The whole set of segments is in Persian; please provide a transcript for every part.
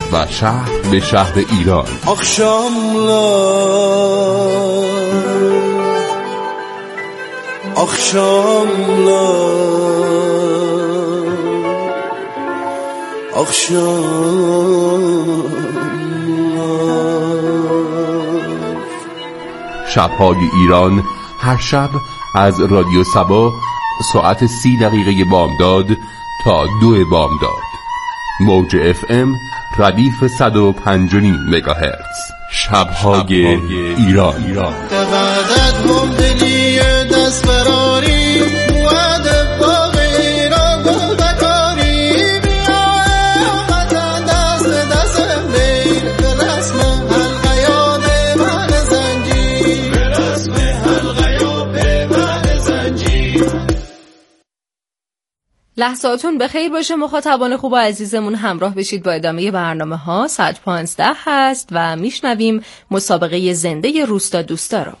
و شهر به شهر ایران. شب‌های ایران هر شب از رادیو سبا ساعت 30 دقیقه بامداد تا 2 بامداد. موج FM ردیف 105.5 مگاهرتز. شب‌های ایران. لحظاتون بخیر باشه مخاطبان خوب و عزیزمون، همراه بشید با ادامه برنامه ها. ساعت 15 هست و میشنویم مسابقه زنده روستا دوستا رو.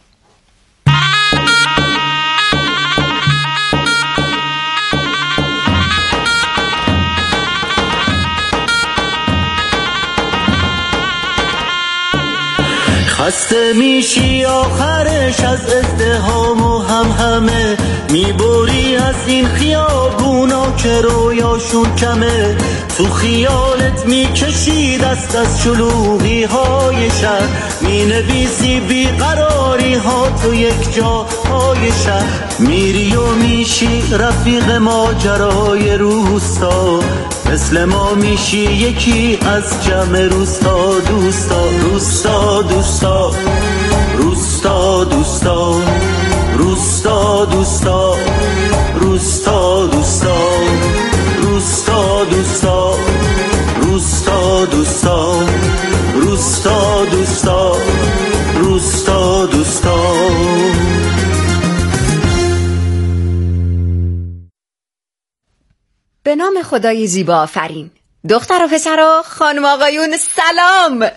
خسته میشی آخرش از ازدحام و همه میبری از این خیابونا که رویاشون کمه. تو خیالت میکشی دست از شلوغی های شهر، مینویسی بیقراری ها تو یک جاهای شهر. میری و میشی رفیق ماجرای روستا، مثل ما میشی یکی از جمع روستا دوستا. روستا دوستا، روستا دوستا، روستا دوستا، روستا دوستا، روستا دوستا، روستا دوستا، روستا دوستا، روستا دوستا. به نام خدای زیبا آفرین. دختر و پسرا، خانم آقایون، سلام.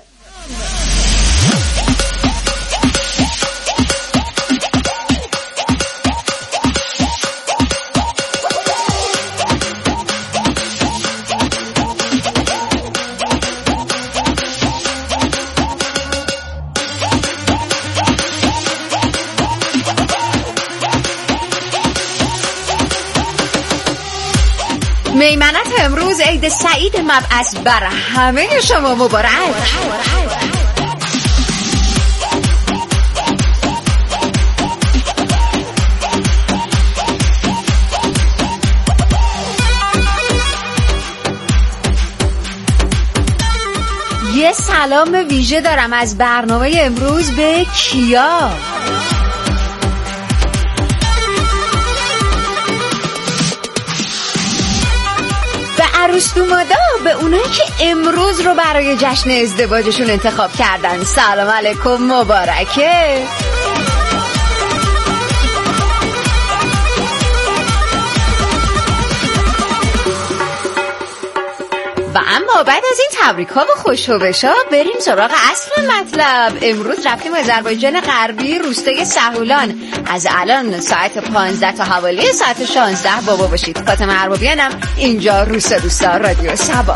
میمنت امروز عید سعید مبعث بر همه شما مبارک. یه سلام ویژه دارم از برنامه امروز به کیا. عروس دومادا، به اونایی که امروز رو برای جشن ازدواجشون انتخاب کردن سلام علیکم، مبارکه. و اما بعد از این تبریک‌ها و خوش‌ها بریم سراغ اصل مطلب. امروز رفتیم آذربایجان غربی، روستای سهولان. از الان ساعت 15 تا حوالی ساعت 16 بابا باشید. فاطمه اربابیانم اینجا، روستا دوستا، رادیو سبا.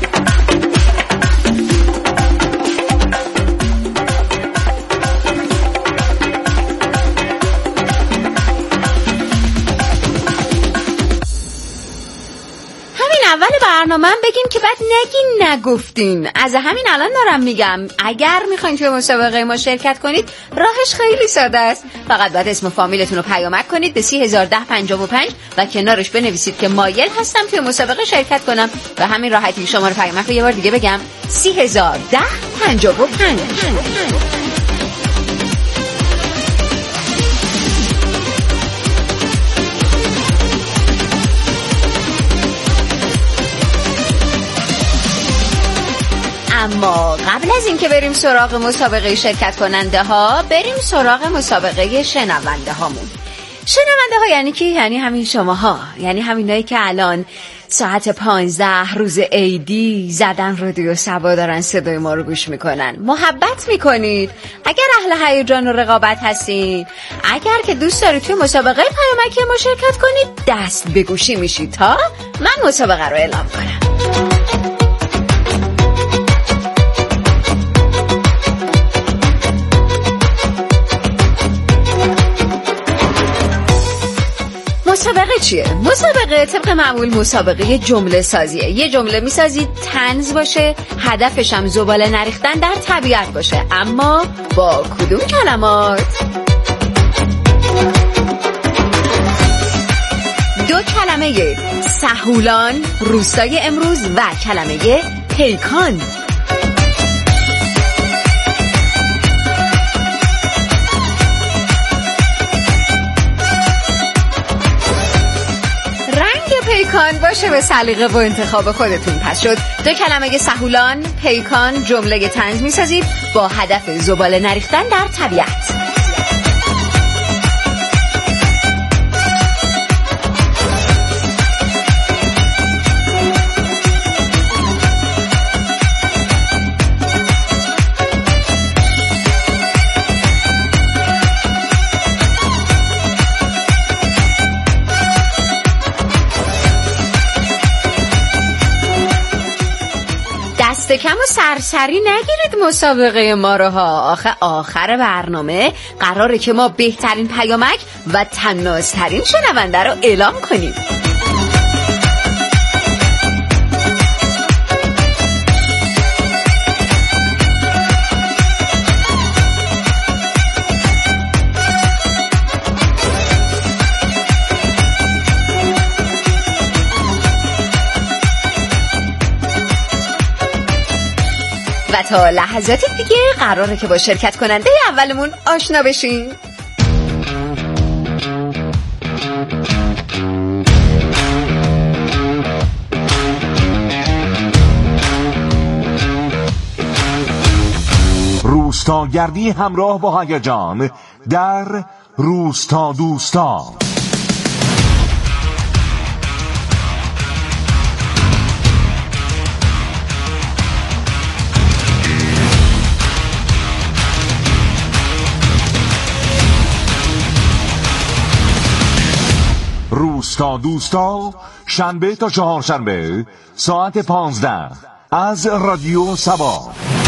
اول برنامه بگیم که بعد نگین نگفتین. از همین الان دارم میگم اگر میخواین توی مسابقه ما شرکت کنید راهش خیلی ساده است. فقط باید اسم و فامیلتون رو پیامک کنید به 301055 و کنارش بنویسید که مایل هستم توی مسابقه شرکت کنم. و همین راحتی شما رو پیامک رو یه بار دیگه بگم 301055. اما قبل از اینکه بریم سراغ مسابقه شرکت کننده ها، بریم سراغ مسابقه شنونده هامون. شنونده ها یعنی کی؟ یعنی همین شماها، یعنی همینایی که الان ساعت 15 روز عیدی زدن رادیو سبا دارن صدای ما رو گوش میکنن. محبت میکنید؟ اگر اهل هیجان و رقابت هستین، اگر که دوست دارید توی مسابقه پیامکی ما شرکت کنید، دست به گوشی میشید تا من مسابقه رو اعلام کنم. چیه؟ مسابقه طبق معمول مسابقه جمله سازیه. یه جمله میسازید طنز باشه، هدفش هم زباله نریختن در طبیعت باشه، اما با کدوم کلمات؟ 2 کلمه سهولان، روستای امروز و کلمه پیکان. پیکان باشه به سلیقه و انتخاب خودتون. پس شد 2 کلمه سهولان، پیکان، جمله طنز میسازید با هدف زباله نریختن در طبیعت. دست کم و سرسری نگیرید مسابقه ما رو ها. آخر برنامه قراره که ما بهترین پیامک و طنازترین شنونده رو اعلام کنیم. و تا لحظات دیگه قراره که با شرکت کننده اولمون آشنا بشین. روستاگردی همراه با هیجان در روستا دوستا. روستا دوستا شنبه تا چهارشنبه ساعت 15 از رادیو سبا.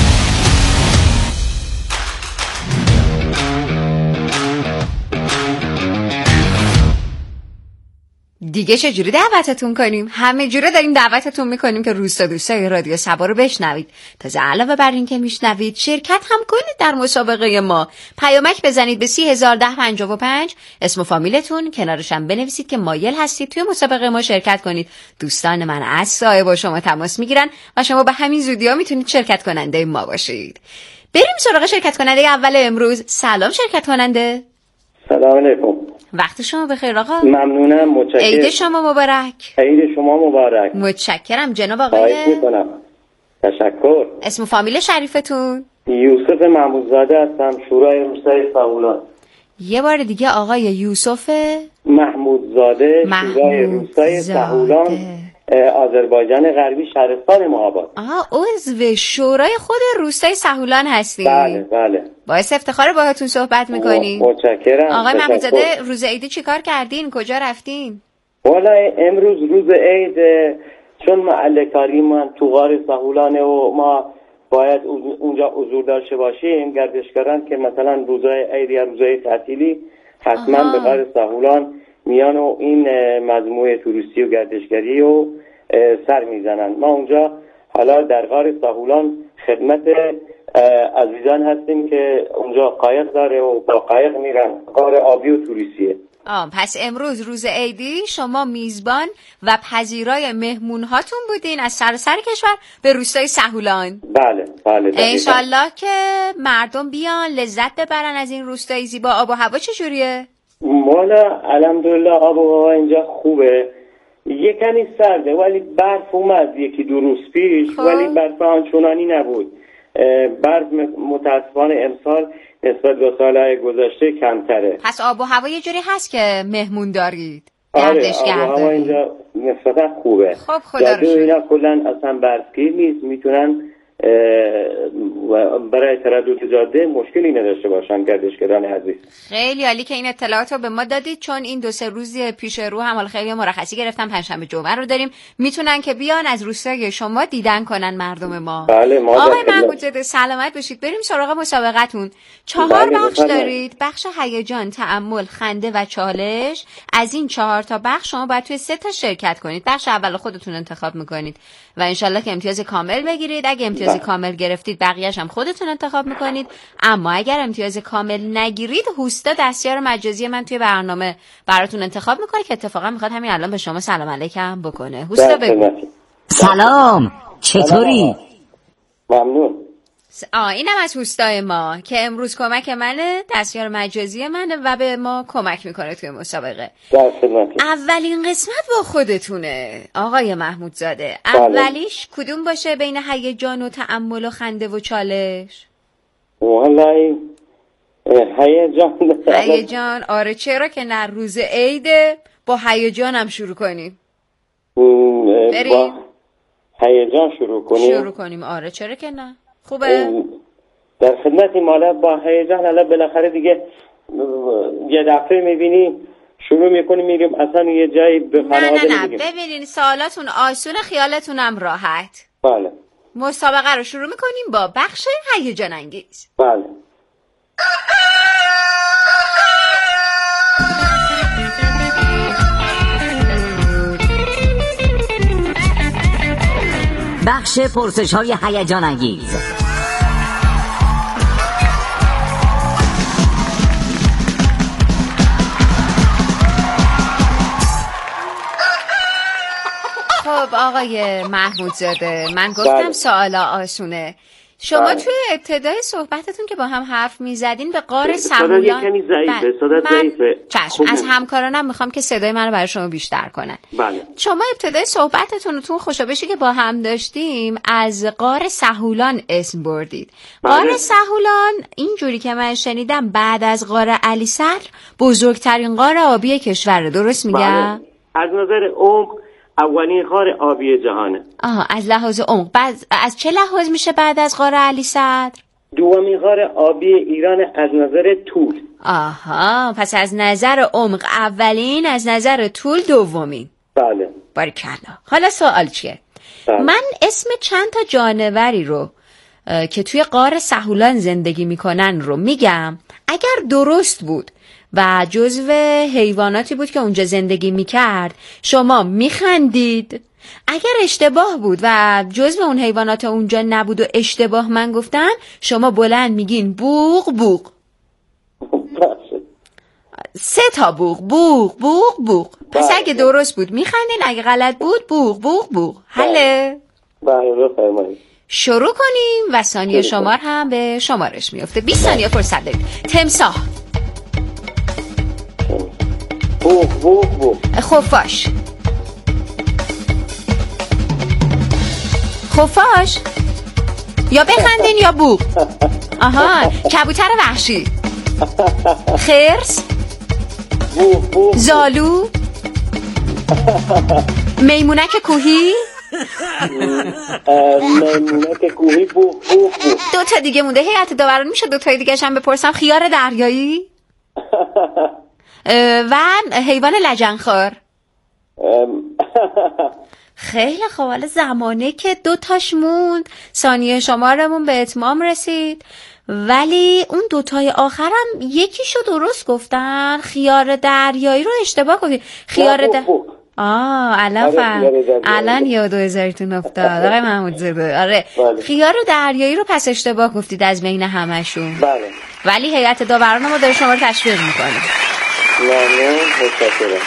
دیگه چجوری دعوتتون کنیم؟ همه جوره داریم دعوتتون میکنیم که روستا دوستای رادیو سبا رو بشنوید. تازه علاوه بر این که میشنوید شرکت هم کنید در مسابقه ما. پیامک بزنید به 301055، اسم و فامیلتون، کنارش هم بنویسید که مایل هستید توی مسابقه ما شرکت کنید. دوستان من از سایه با شما تماس میگیرن و شما به همین زودی‌ها میتونید شرکت کننده ما باشید. بریم سراغ شرکت کننده اول امروز. سلام شرکت کننده. سلام علیکم. وقت شما بخیر آقا. ممنونم، متشکرم. عید شما مبارک. عید شما مبارک. متشکرم جناب آقای. خواهش میکنم. تشکر. اسم و فامیل شریفتون؟ یوسف محمودزاده هستم، شورای روستای سهولان. یه بار دیگه آقای یوسف محمودزاده، شورای روستای سهولان، آذربایجان غربی، شهرستان مهاباد. عضو شورای خود روستای سهولان هستی؟ بله بله. باعث افتخار باهاتون صحبت میکنیم. متشکرم. آقای محمودزاده روز عید چی کار کردین؟ کجا رفتین؟ والا امروز روز عید، چون محل کاری من تو غار سهولانه و ما باید اونجا حضور داشته باشیم، گردشگران که مثلا روزهای عید یا روزهای تعطیلی حتما به غار سهولان میان و این مجموعه توریستی و گردشگری و سر میزنن. ما اونجا حالا در غار سهولان خدمت عزیزان هستیم که اونجا قایق داره و با قایق میرن. غار آبی و توریستیه. پس امروز روز عیدی شما میزبان و پذیرای مهمون هاتون بودین از سراسر کشور به روستای سهولان. بله بله. انشالله که مردم بیان لذت ببرن از این روستای زیبا. آب و هوا چجوریه؟ والا الحمدلله آب و هوا اینجا خوبه. یه کمی سرده ولی برف اومد یکی دو روز پیش، ولی برف آنچنانی نبود. برف متاسفانه امسال نسبت به سالهای گذشته کمتره. پس آب و هوا یه جوری هست که مهمون دارید؟ آره، آب و هوا اینجا نسبتا خوبه. خب خدا رو شکر. اینا کلن اصلا برفگیر نیست، میتونن برای تردد جاده مشکلی نداشته باشن گردشگران عزیز. خیلی عالی که این اطلاعات رو به ما دادید، چون این 2-3 روز پیش رو هم خیلی مرخصی گرفتم، پنجشنبه جمعه رو داریم، میتونن که بیان از روستای شما دیدن کنن مردم ما. بله آقای محمود زاده سلامت باشید. بریم سراغ مسابقتون. 4 بخش دارید: بخش هیجان، تأمل، خنده و چالش. از این 4 تا بخش شما باید توی 3 تا شرکت کنید. بخش اول خودتون انتخاب میکنید و انشالله که امتیاز کامل بگیرید. اگه امتیاز کامل گرفتید بقیه‌اش هم خودتون انتخاب میکنید. اما اگر امتیاز کامل نگیرید، هوستا دستیار مجازی من توی برنامه براتون انتخاب میکنه که اتفاقا میخواد همین الان به شما سلام علیکم بکنه. هوستا بگو. سلام، چطوری؟ ممنون. اینم از هوستای ما که امروز کمک منه، دستیار مجازی منه و به ما کمک میکنه توی مسابقه. اولین قسمت با خودتونه آقای محمود زاده. اولیش کدوم باشه بین هیجان و تأمل و خنده و چالش؟ والله هیجان. آره چرا که نه، روز عیده، با هیجان هم شروع کنیم. بریم هیجان شروع کنیم. آره چرا که نه، خوبه. در خدمتی مالا با هیجان. حالا بالاخره دیگه یه دفعه میبینی شروع میکنیم میریم اصلا یه جایی به خانواده نه ببینین سوالاتون آسونه، خیالتونم راحت. بله. مسابقه رو شروع میکنیم با بخش هیجان انگیز. بله. بخش پرسش‌های هیجان انگیز. خب آقای محمود زاده، من گفتم سوالا آسونه. شما توی ابتدای صحبتتون که با هم حرف میزدین به غار سهولان، صدا کمی ضعیفه، صدا ضعیفه. چشم، از همکارانم میخوام که صدای منو برای شما بیشتر کنن. بله. شما ابتدای صحبتتون تو خوشابشی که با هم داشتیم از غار سهولان اسم بردید. بله. غار سهولان اینجوری که من شنیدم بعد از غار علی صدر بزرگترین غار آبی کشوره، درست میگم؟ بله. از نظر عمق اولین غار آبی جهانه. از لحاظ عمق. از چه لحاظ میشه بعد از غار علی صدر؟ دومین غار آبی ایران از نظر طول. پس از نظر عمق اولین، از نظر طول دومین. بله. باریکلا. حالا سوال چیه؟ بله. من اسم چند تا جانوری رو که توی غار سهولان زندگی میکنن رو میگم. اگر درست بود و جزو حیواناتی بود که اونجا زندگی میکرد، شما میخندید. اگر اشتباه بود و جزو اون حیوانات اونجا نبود و اشتباه من گفتن، شما بلند میگین بوق بوق. 3 تا بوق بوق بوق بوق. پس اگه درست بود میخندین، اگه غلط بود بوق بوق بوق. حله؟ بله بفرمایید. شروع کنیم و ثانیه شمار هم به شمارش میفته. 20 ثانیه فرصت دارید. تمساح. بوق بوق بوق. خفاش. خفاش یا بخندین یا بوق. کبوتر وحشی. خرس. بوق بوق. زالو. میمونک کوهی. میمونک کوهی. بوق بوق بوق. 2 تا دیگه مونده. هیئت داوران میشه 2 تای دیگه هم بپرسم؟ خیار دریایی و حیوان لجنخوار. خیلی خوب. حالا زمانه که 2 تاش موند، ثانیه شمارمون به اتمام رسید، ولی اون 2 تای آخرم یکیشو درست گفتن. خیار دریایی رو اشتباه گفتید. خیار الان یاد 2000تون افتاد آقای محمود زاده. آره خیار دریایی رو پس اشتباه گفتید از بین همشون. بله. ولی هیئت داوران ما داره شما رو تشویق میکنه. متشکرم.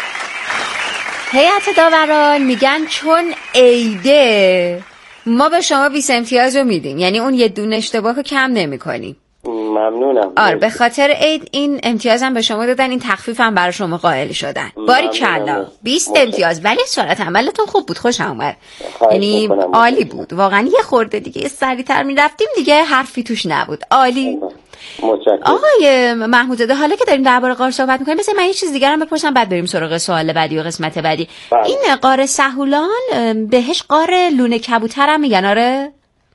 هیئت داوران میگن چون عیده ما به شما 20 امتیاز رو میدیم، یعنی اون یه دونه اشتباه رو کم نمی کنیم. ممنونم. آره به خاطر عید این امتیاز هم به شما دادن، این تخفیف هم برای شما قائل شدن. باریکلا 20 امتیاز. ولی سرعت عملتون خوب بود، خوشم اومد، یعنی عالی بود واقعا. یه خورده دیگه سریعتر میرفتیم دیگه حرفی توش نبود. عالی. متشکرم. آقای محمود زاده، حالا که داریم درباره غار صحبت می‌کنیم، بذار من یه چیز دیگه هم بپرسم بعد بریم سراغ سوال بعدی و قسمت بعدی. این غار سهولان بهش غار لونه کبوتر هم میگن؟ آره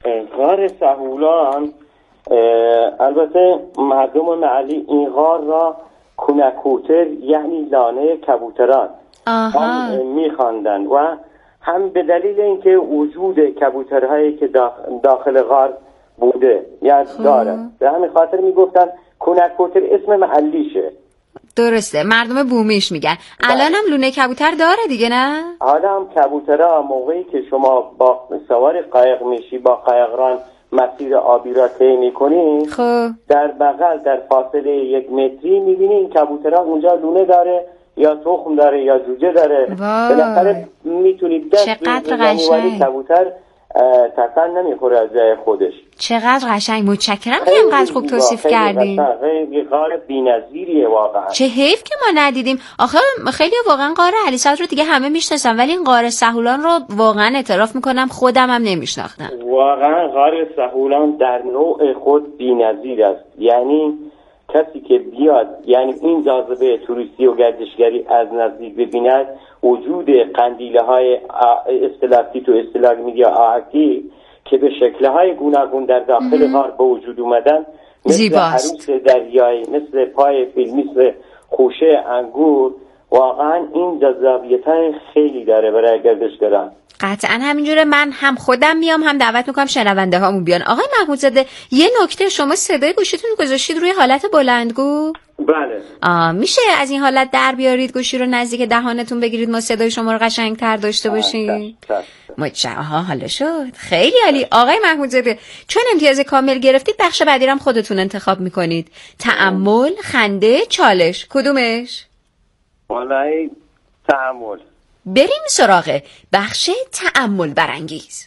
غار سهولان البته مردم محلی این غار را کنکوتر یعنی لانه کبوتران هم میخواندن و هم به دلیل اینکه وجود کبوترهایی که داخل غار بوده یا داره، به همین خاطر میگفتن کنکوتر اسم محلیشه. درسته، مردم بومیش میگن. الان هم لونه کبوتر داره دیگه نه؟ حالا هم کبوترها موقعی که شما با سوار قایق میشی با قایقران مسیر آبی را طی میکنی، خب در بغل در فاصله 1 متری میبینی این کبوترها اونجا لونه داره یا تخم داره یا جوجه داره. بالاخره میتونید دست بزنی کبوتر تکان نمیخوره از جای خودش. چقدر قشنگ، متشکرم که اینقدر خوب توصیف کردین. خیلی غار بی‌نظیریه واقعا. چه حیف که ما ندیدیم. آخه خیلی واقعا غار علی صدر رو دیگه همه میشناسن، ولی این غار سهولان رو واقعا اعتراف میکنم خودم هم نمیشناختم. واقعا غار سهولان در نوع خود بی‌نظیر است. یعنی کسی که بیاد، یعنی این جاذبه توریستی و گردشگری از نزدیک ببیند، وجود قندیله های استلاکتیت و استلاگمیت آهکی که به شکل‌های گوناگون در داخل غار به وجود اومدن، مثل عروس دریایی، مثل پای فیل، مثل خوشه انگور، واقعا این جذابیت‌های خیلی داره برای گردشگران. قطعا همینجوره. من هم خودم میام هم دعوت میکنم شنونده هامون بیان. آقای محمودزاده یه نکته، شما صدای گوشیتون گذاشتید روی حالت بلندگو؟ بله. میشه از این حالت در بیارید گوشی رو نزدیک دهانتون بگیرید ما صدای شما رو قشنگ‌تر داشته باشیم؟ حالا شد. خیلی عالی. آقای محمودزاده چون امتیاز کامل گرفتید، بخش بعدی هم خودتون انتخاب میکنید. تأمل، خنده، چالش، کدومش؟ والله تأمل. بریم سراغ بخش تأمل برانگیز.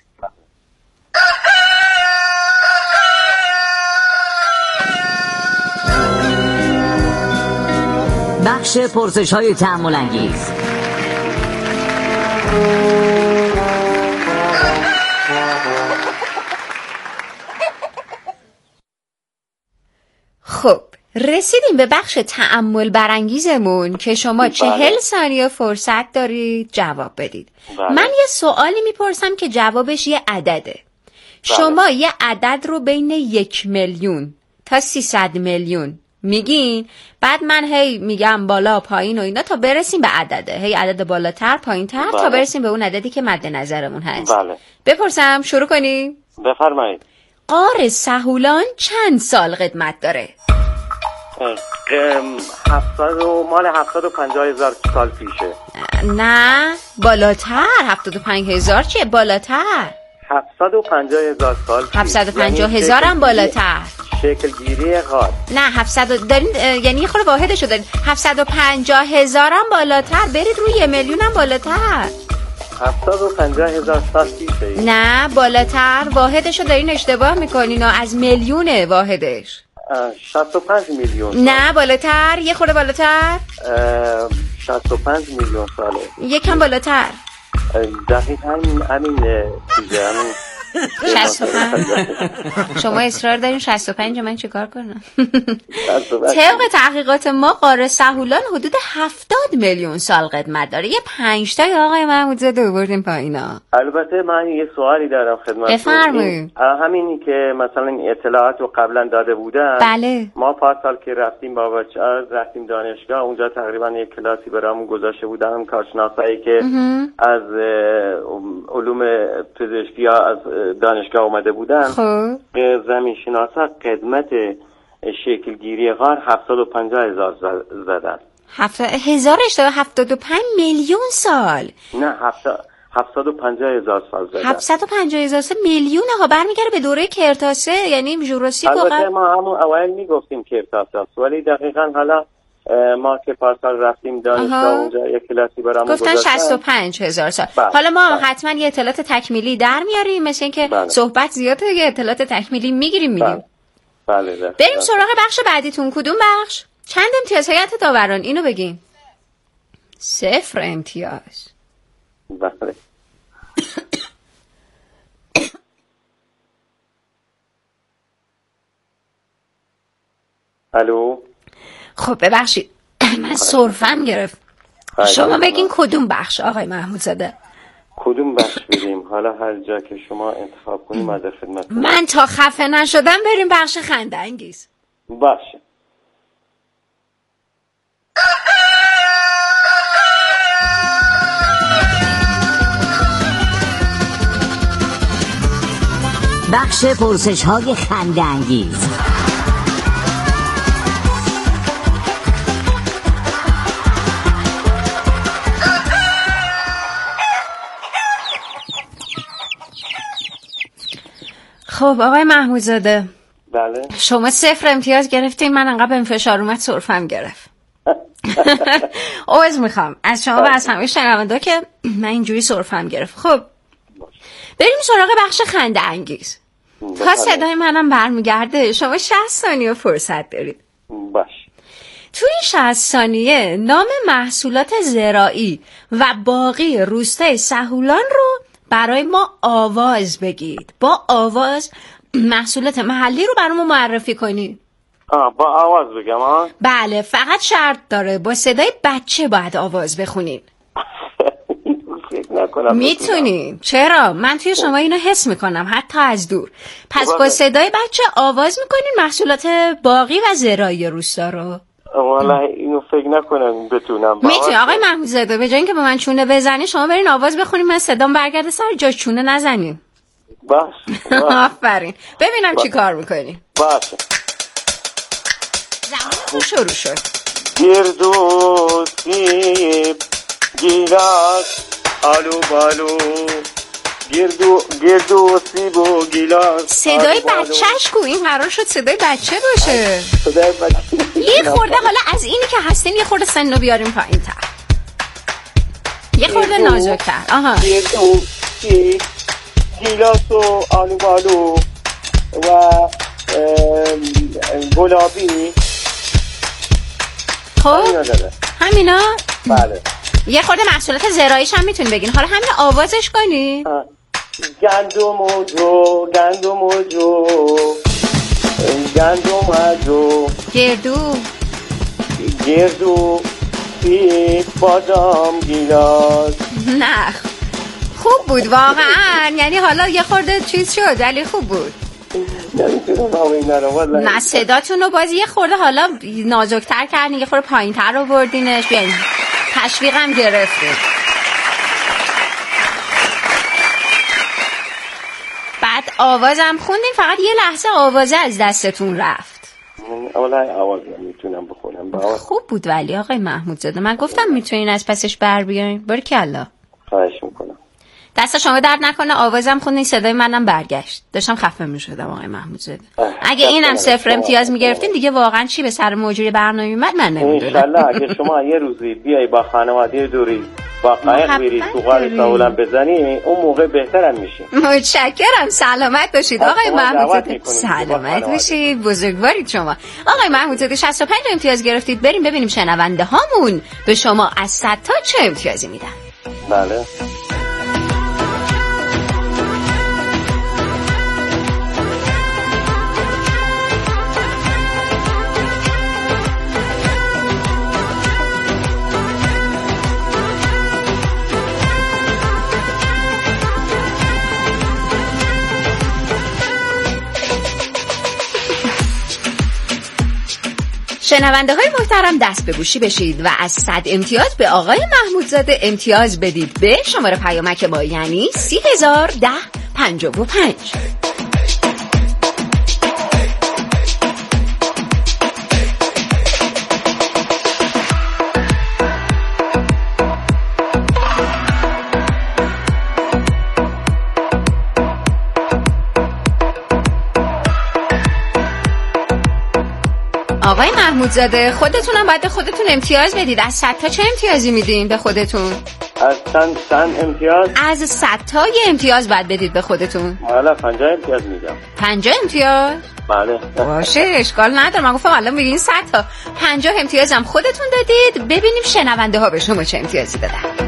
بخش پرسش‌های تأمل انگیز. خب رسیدیم به بخش تأمل برانگیزمون که شما 40 ثانیه فرصت دارید جواب بدید. من یه سوالی میپرسم که جوابش یه عدده. شما یه عدد رو بین 1 میلیون تا 300 میلیون میگین، بعد من هی میگم بالا پایین و اینا تا برسیم به عدده، هی عدد بالاتر پایینتر تا برسیم به اون عددی که مد نظرمون هست. بپرسم، شروع کنیم؟ بفرمایید. غار سهولان چند سال قدمت داره؟ 750,000 سال پیشه. نه بالاتر. 75,000 چیه؟ بالاتر. 750,000 سال پیش. 750,000 هم بالاتر. شکل گیری غار. نه 700 دارین، یعنی یه خورده واحدشو دارین. 750,000 هم بالاتر. برید روی 1 میلیون هم بالاتر. 750,000 سال پیشه. نه بالاتر، واحدشو دارین اشتباه میکنین. از میلیونه واحدش. 65 میلیون. نه بالاتر، یه خورده بالاتر. 65 میلیون ساله. یکم بالاتر. دقیقاً همین چیزه، همین 65. شما اصرار دارین 65، من چیکار کنم؟ طبق تحقیقات ما غار سهولان حدود 70 میلیون سال قدمت داره. یه 5 تا آقای محمودزاده آوردیم پایینا. البته من یه سوالی دارم خدمتتون. بفرمایید. همینی که مثلا اطلاعات رو قبلا داده بودن. بله. ما پارسال که رفتیم با بچه‌ها رفتیم دانشگاه، اونجا تقریبا یک کلاسی برامون گذاشته بودن کارشناسایی که از علوم پزشکی از دانشگاه اومده بودن. خب زمین شناسا قدمت شکلگیری غار 750,000 زدن. 75 میلیون سال. نه 750,000 سال زدن. 750,000 سال میلیونه ها، برمیگره به دوره کرتاسه، یعنی ژوراسیک. البته ما همون اوایل میگفتیم کرتاسه، ولی دقیقاً حالا ما که پارسال رفتیم دانشگاه اونجا یک کلاسی برامون گفتن 65,000 سال. حالا ما حتما یه اطلاعات تکمیلی در میاریم، مثل اینکه صحبت زیاده، یه اطلاعات تکمیلی میگیریم میدیم. بله. بریم سراغ بخش بعدیتون. کدوم بخش؟ چند امتیاز هیئت داوران؟ اینو بگین. 0 امتیاز. بله. الو. خب ببخشید من سرفم گرفت. شما بگین کدوم بخش آقای محمودزاده؟ کدوم بخش بریم؟ حالا هر جا که شما انتخاب کنیم من در خدمت. من تا خفه نشدم بریم بخش خنده انگیز. باشه. بخش پرسش‌های خنده‌انگیز. خب آقای محمودزاده، بله. شما 0 امتیاز گرفتین، من انقدر بهم فشار اومد سرفم گرفت. عذر میخوام از شما و از همه شنوندا که من اینجوری سرفم گرفت. خب بریم سراغ بخش خنده انگیز. تا صدای منم برمیگرده شما 60 ثانیه فرصت دارید. باش. توی 60 ثانیه نام محصولات زراعی و باقی روستای سهولان رو برای ما آواز بگید. با آواز محصولات محلی رو برامون معرفی کنید. با آواز بگم ها؟ بله، فقط شرط داره با صدای بچه باید آواز بخونید. میتونید. چرا؟ من توی شما اینو حس میکنم حتی از دور. پس با صدای بچه آواز میکنین محصولات باقی و زراعی روستا رو. والا اینو فکر نکنم بتونم. میتونی آقای محمودزاده، به جای اینکه به من چونه بزنی شما برین آواز بخونید، من صدام برگرده سر جاش، چونه نزنیم. باش. آفرین. ببینم چی کار میکنی. باشه. زمان شروع شد. گرد و سیب گیلاس آلو بالو، گرد و سیب و گیلاس. صدای بچهش کو؟ این قرار شد صدای بچه باشه. صدای بچه. یه خورده حالا از اینی که هستین یه خورده سنو بیاریم پایین تر، یه خورده نازک‌تر. آها. گرد و سیب گیلاس و آلو بالو و گلابی. خب همینا. بله. یه خورده محصولات زراعیش هم میتونی بگین، حالا همین آوازش کنی. گندم و جو، گندم و جو، گندم و جو، گردو سیب بادام گیلاس. نه خوب بود واقعا، یعنی حالا یه خورده چیز شد ولی خوب بود. نه صداتون رو باز یه خورده حالا نازکتر کردین، یه خورده پایین تر رو بردینش. بیاین تشویقم گرفتین. بعد آوازم خوندین، فقط یه لحظه آوازه از دستتون رفت. اولا آواز میتونم بخونم. خوب بود ولی آقای محمودزاده، من گفتم میتونین از پسش بر بیاین. باریکلا. خواهش میکنم. دست شما درد نکنه، آوازم خوندین، صدای منم برگشت. داشتم خفه میشدم آقای محمودزاده. اگه اینم 0 امتیاز میگرفتین دیگه واقعا چی به سر موجود برنامه اومد من نمیدونم. انشالله اگه شما یه روزی بیای با خانواده دوری با قایق بری تو غار سهولان بزنی، اون موقع بهترم میشین. متشکرم. سلامت باشید آقای محمودزاده. سلامت باشید، بزرگوارید شما. آقای محمودزاده 65 امتیاز گرفتید. بریم ببینیم شنونده هامون به شما از 100 تا چه امتیازی میدن. بله. شنونده های محترم دست به گوشی بشید و از 100 امتیاز به آقای محمودزاده امتیاز بدید به شماره پیامک ما، یعنی 30,1055. آقای محمودزاده خودتونم باید به خودتون امتیاز بدید. از 100 تا چه امتیازی میدین به خودتون؟ از چند امتیاز؟ از 100 تا یه امتیاز باید بدید به خودتون. حالا 50 امتیاز میدم. 50 امتیاز؟ بله. باشه اشکال نداره، من گفتم الان میگین 100 تا. 50 امتیاز هم خودتون دادید. ببینیم شنونده ها به شما چه امتیازی دادن.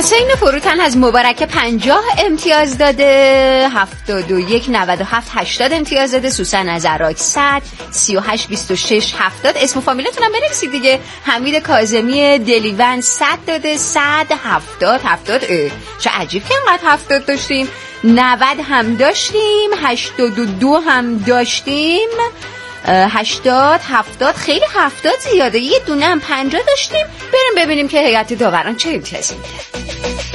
حسین فروتن از مبارکه 50 امتیاز داده، 71 97 80 امتیاز داده. سوسن از عراق 100 38 26 70. اسم و فامیلتون هم بنویسید دیگه. حمید کاظمی دلیون 100 داده، 100 70 70. چه عجیب که اینقدر 70 داشتیم. 90 هم داشتیم، 82 هم داشتیم، 80 70. خیلی 70 زیاده. یه دونه هم 50 داشتیم. بریم ببینیم که هیئت داوران چه امتیازی میده.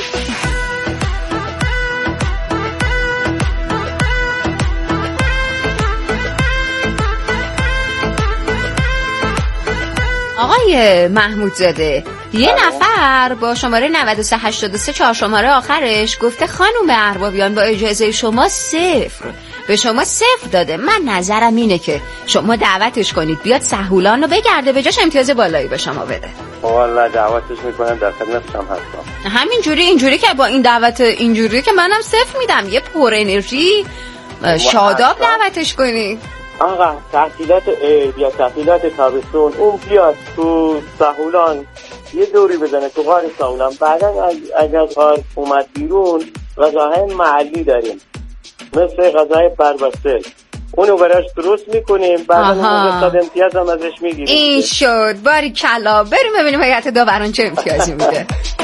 آقای محمود زاده، یه نفر با شماره 9383 4 شماره آخرش گفته خانم اربابیان با اجازه شما 0 به شما 0 داده. من نظرم اینه که شما دعوتش کنید بیاد سهولان رو بگرده، به جاش امتیاز بالایی به شما بده. والله دعوتش میکنم، در خدمتشم هستم. اینجوری که با این دعوت اینجوری که منم 0 میدم، یه پر انرژی شاداب دعوتش کنید. آقا تحصیلات عید یا تحصیلات تابستون اون بیاد تو سهولان یه دوری بزنه تو غار سهولان. بعدا اگر غار اومد بیرون غذاهای محلی داریم مثل غذای بربسته، اونو براش درست میکنیم، بعدا اون امتیاز هم ازش میگیریم. این شد باریکلا. بریم ببینیم هیئت داوران چه امتیازی میده.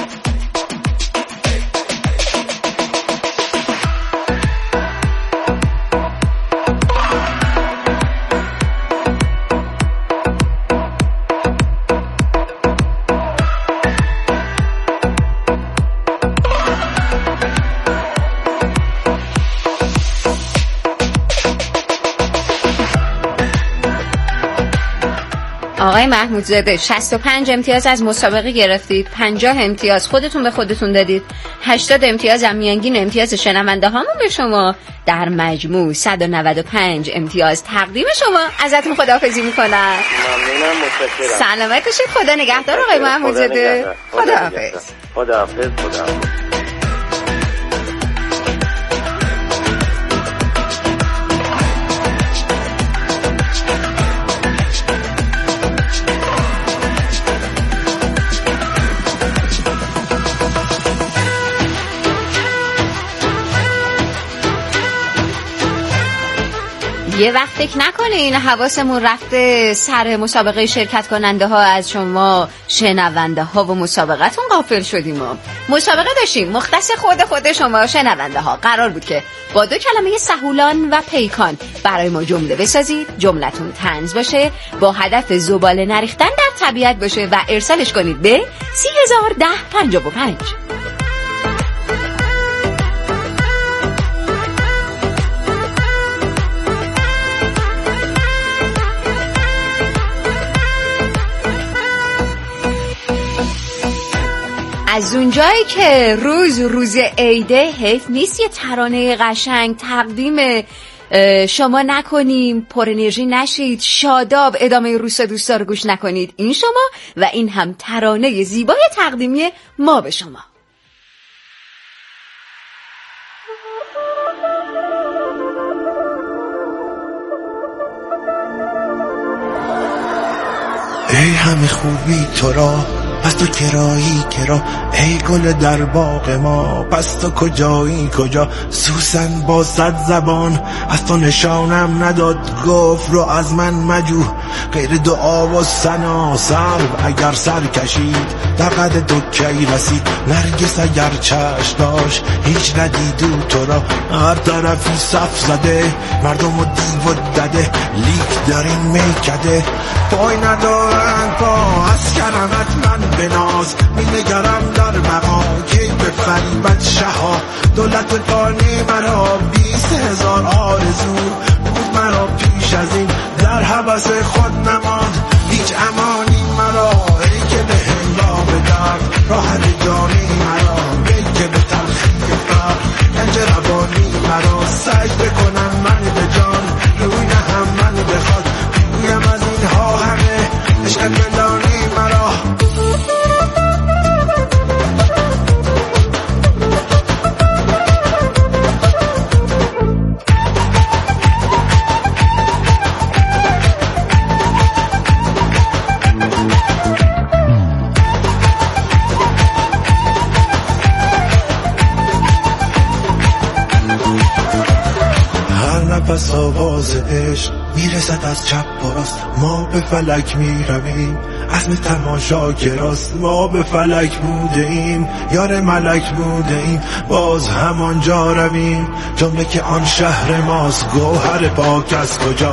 آقای محمود زاده 65 امتیاز از مسابقه گرفتید، 50 امتیاز خودتون به خودتون دادید، 80 امتیاز هم میانگین امتیاز شنونده هامون به شما، در مجموع 195 امتیاز تقدیم شما. ازتون خداحافظی میکنم. ممنونم، متشکرم. سلامت باشید. خدا نگهدار آقای محمود زاده. خداحافظ. خداحافظ. یه وقت فکر نکنین حواسمون رفته سر مسابقه شرکت کننده ها، از شما شنونده ها و مسابقتون غافل شدیم. مسابقه داشتیم مختص خود شما شنونده ها. قرار بود که با 2 کلمه سهولان و پیکان برای ما جمله بسازید، جملتون طنز باشه، با هدف زباله نریختن در طبیعت باشه و ارسالش کنید به 301055. از اونجایی که روز عیده، حیف نیست یه ترانه قشنگ تقدیم شما نکنیم، پر انرژی نشید، شاداب ادامه روسا دوستا رو گوش نکنید. این شما و این هم ترانه زیبای تقدیمی ما به شما. ای همه خوبی تو را پس تو کرایی کرا، ای گل در باغ ما پس تو کجایی کجا. سوسن با 100 زبان از تو نشانم نداد، گفت رو از من مجو غیر دعا و ثنا. سر اگر سر کشید در قد تو کی رسید، نرگس اگر چشم داشت هیچ ندیدو تو را. هر طرفی صف زده مردم و دیو و دده، لیک در این میکده پای ندارن پا. از کرمت من بناز می نگرم در مقام کی به فریبت شها. دولت فانی مرا 20,000 آرزو بود مرا پیش از این، در حبس خود نماند هیچ امانی مرا. ای که به هنگام درد راه جانی مرا، ای که به تلخی فرد گنج روانی مرا. سجده کنم من به جان روی نهم من بخواد، بگویم از اینها همه عشق بلانی مرا. پرواز عشق میرسد از چپ باست، ما به فلک میرویم، عزم تماشا کراست، ما به فلک بوده ایم، یار ملک بوده ایم، باز همانجا رویم، جمله که آن شهر ماست، گوهر پاک از کجا